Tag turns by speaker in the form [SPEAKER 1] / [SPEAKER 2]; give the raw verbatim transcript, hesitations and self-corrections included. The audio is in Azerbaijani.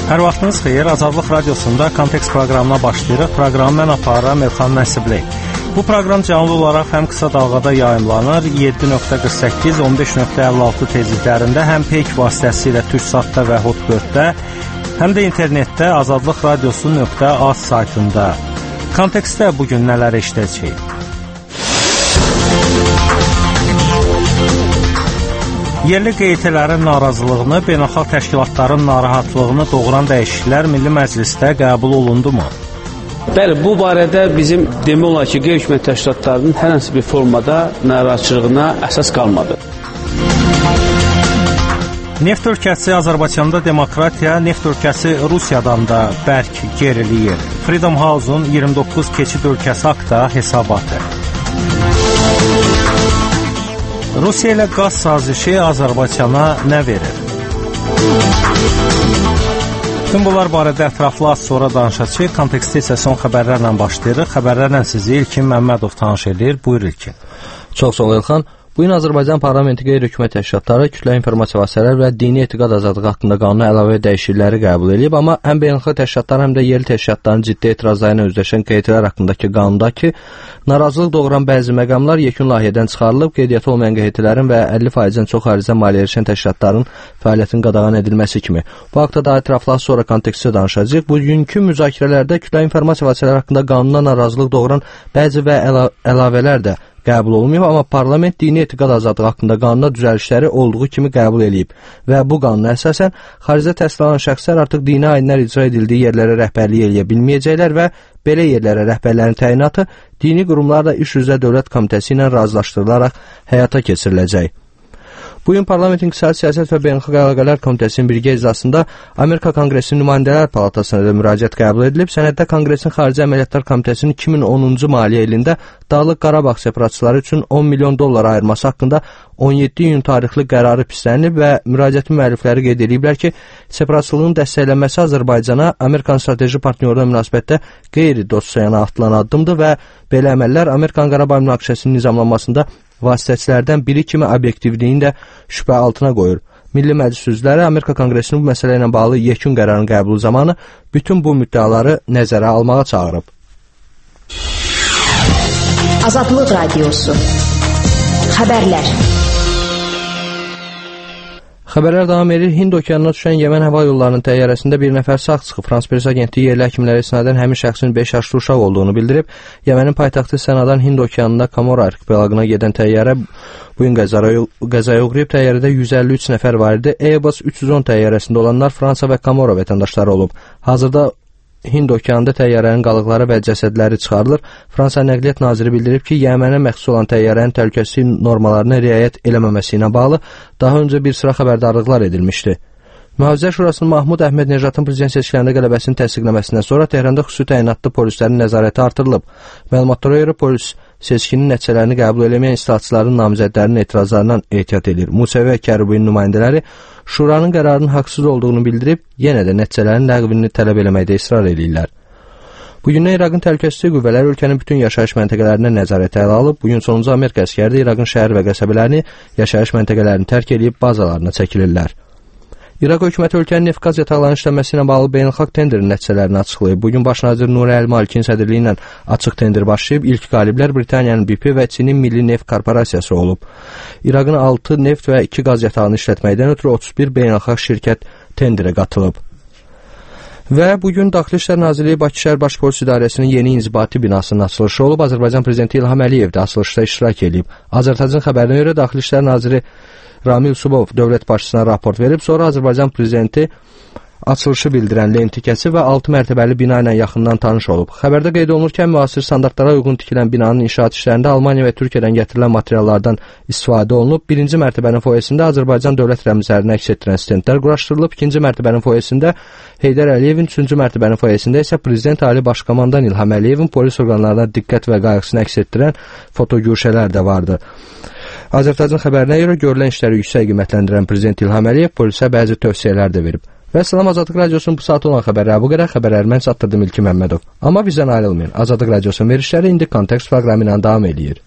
[SPEAKER 1] Hər vaxtınız xeyir, Azadlıq Radiosunda Kontekst proqramına başlayırıq. Proqramı mən aparıram Elxan Nəsibli. Bu proqram canlı olaraq həm qısa dalğada yayımlanır, yeddi nöqtə qırx səkkiz on beş nöqtə əlli altı tezliklərində, həm Peyk vasitəsilə Türksatda və Hotbirddə, həm də internetdə azadlıq radiosu nöqtə az saytında. Kontekstdə bugün nələr eşidəcəyik? Yerli qeytələrin narazılığını, beynəlxalq təşkilatların narahatlığını doğuran dəyişikliklər Milli Məclisdə qəbul olundu mu?
[SPEAKER 2] Bəli, bu barədə bizim demək olar ki, qeyri-hökumət təşkilatlarının hər hansı bir formada narazıçılığına əsas qalmadı.
[SPEAKER 1] Neft ölkəsi Azərbaycanda demokratiya, neft ölkəsi Rusiyadan da bərk geriliyir. Freedom House-un iyirmi doqquz keçid ölkəsi haqqında hesabatı. Rusiya ilə qaz sazişi Azərbaycana nə verir? Bütün bunlar barədə ətraflı az sonra danışacağıq. Kontekstdə isə son xəbərlərlə başlayırıq. Xəbərlərlə sizi İlkin Məmmədov tanış edir. Buyur İlkin.
[SPEAKER 3] Çox sağ ol Elxan. Bu gün Azərbaycan Parlamenti qeyri-hökumət təşkilatları kütləvi informasiya vasitələri və dini etiqad azadlığı haqqında qanuna əlavə dəyişiklikləri qəbul edib, amma həm beynəlxalq təşkilatlar, həm də yerli təşkilatların ciddi etirazları ilə üzləşən qeytilər haqqındakı qanundakı narazılıq doğuran bəzi məqamlar yekun layihədən çıxarılıb, qeydiyyatı olmayan qeytilərin və əlli faizdən çox xaricdən maliyyə erişən təşkilatların fəaliyyətinin qadağan edilməsi kimi. Bu haqda daha ətraflı sonra kontekstdə danışacağıq. Bugünkü müzakirələrdə kütləvi informasiya vasitələri haqqında qanuna narazılıq doğuran bəzi və əla əlavələr də qəbul olunmayıb, amma parlament dini etiqad azadlığı haqqında qanuna düzəlişləri olduğu kimi qəbul edib və bu qanuna əsasən xaricdə təhsil alan şəxslər artıq dini ayinlər icra edildiyi yerlərə rəhbərlik edə bilməyəcəklər və belə yerlərə rəhbərlərin təyinatı dini qurumlarla iş üzrə dövlət komitəsi ilə razılaşdırılaraq həyata keçiriləcək. Bugün Parlamentin İqtisadi Siyasət və Beynəlxalq Əlaqələr Komitəsinin birgə iclasında Amerika Konqresinin Nümayəndələr Palatasına da müraciət qəbul edilib. Sənəddə Konqresin Xarici Əməliyyatlar Komitəsinin iki min onuncu maliyyə ilində Dağlıq Qarabağ separatçıları üçün on milyon dollar ayırması haqqında on yeddi iyun tarixli qərarı pislənilib və müraciətin müəllifləri qeyd ediblər ki, separatçılığın dəstəklənməsi Azərbaycana Amerikan strateji partnyoruna münasibətdə qeyri-dostcasına atılan addımdır və belə əməllər Amerikan Qarabağ münaqişəsinin nizamlanmasında vasitəçilərdən biri kimi obyektivliyini də şübhə altına qoyur. Milli Məclis üzvləri Amerika Konqresinin bu məsələ ilə bağlı yekun qərarın qəbulu zamanı bütün bu müddəaları nəzərə almağa çağırıb.
[SPEAKER 4] Azadlıq Radiosu. Xəbərlər.
[SPEAKER 3] Xəbərlər davam edir. Hind okeanına düşən Yəmən hava yollarının təyyarəsində bir nəfər sağ çıxıb. France Press agentliyi yerli həkimlərə istinadən həmin şəxsin beş yaşlı uşaq olduğunu bildirib. Yəmənin paytaxtı Sənadan Hind okeanında Kamora arxipelagına gedən təyyarə bu gün qəzaya uğrayıb. Təyyarədə yüz əlli üç nəfər var idi. Airbus üç yüz on təyyarəsində olanlar Fransa və Kamora vətəndaşları olub. Hazırda Hind okeanında təyyarənin qalıqları və cəsədləri çıxarılır. Fransa Nəqliyyat Naziri bildirib ki, Yəmənə məxsus olan təyyarənin təhlükəsizlik normalarına riayət eləməməsi ilə bağlı daha öncə bir sıra xəbərdarlıqlar edilmişdi. Mühafizə Şurasının Mahmud Əhməd Necatın prezident seçkilərində qələbəsini təsdiqləməsindən sonra Tehranda xüsusi təyinatlı polislərin nəzarəti artırılıb. Məlumatlara görə polis seçkinin nəticələrini qəbul eləməyən islahatçıların namizədlərinin etirazlarından ehtiyat edir. Musevi və Kərubinin nümayəndələri Şuranın qərarının haqsız olduğunu bildirib, yenə də nəticələrin ləğvini tələb eləməkdə israr edirlər. Bugündən İraqın təhlükəsizlik qüvvələri ölkənin bütün yaşayış məntəqələrinə nəzarətə ələ alıb. Bugün sonuncu Amerika əsgəri də İraqın şəhər və qəsəbələrini, yaşayış məntəqələrini tərk edib bazalarına çəkilirlər. İraq hökuməti ölkənin neft qaz yataqlarının işlənməsi ilə bağlı beynəlxalq tenderin nəticələrini açıqlayıb. Bugün baş nazir Nuri Əl-Malikin sədrliyi ilə açıq tender başlayıb. İlk qaliblər Britaniyanın B P və Çinin Milli Neft Korporasiyası olub. İraqın altı neft və iki qaz yatağını işlətməkdən ötürü otuz bir beynəlxalq şirkət tenderə qatılıb. Və bugün Daxili İşlər Nazirliyi Bakı şəhər Baş Polis İdarəsinin yeni inzibati binasının açılışı olub. Azərbaycan Prezidenti İlham Əliyev də açılışda iştirak edib. Azərtacın xəbərinə görə Daxili İşlər Naziri Ramil Subov dövlət başçısına raport verib, sonra Azərbaycan Prezidenti açılışı bildirən lenti kəsib və altı mərtəbəli bina ilə yaxından tanış olub. Xəbərdə qeyd olunur ki, müasir standartlara uyğun tikilən binanın inşaat işlərində Almaniya və Türkiyədən gətirilən materiallardan istifadə olunub. Birinci mərtəbənin foyesində Azərbaycan dövlət rəmzlərini əks etdirən stendlər quraşdırılıb. İkinci mərtəbənin foyesində Heydər Əliyevin, üçüncü mərtəbənin foyesində isə Prezident Ali Başkomandan İlham Əliyevin polis orqanlarına diqqət və qayğısını əks etdirən fotogürşələr də vardı. Azərtacın xəbərinə görə görülən işləri yüksək qiymətləndirən Prezident İlham Əliyev polisə bəzi tövsiyələr də verib. Və Salam Azadlıq Radiosunun bu saat olan xəbərləri bu qədər. Xəbərləri mən çatdırdım İlkin Məmmədov. Amma bizdən ayrılmayın. Azadlıq Radiosunun verişləri indi Kontekst proqramı ilə davam edir.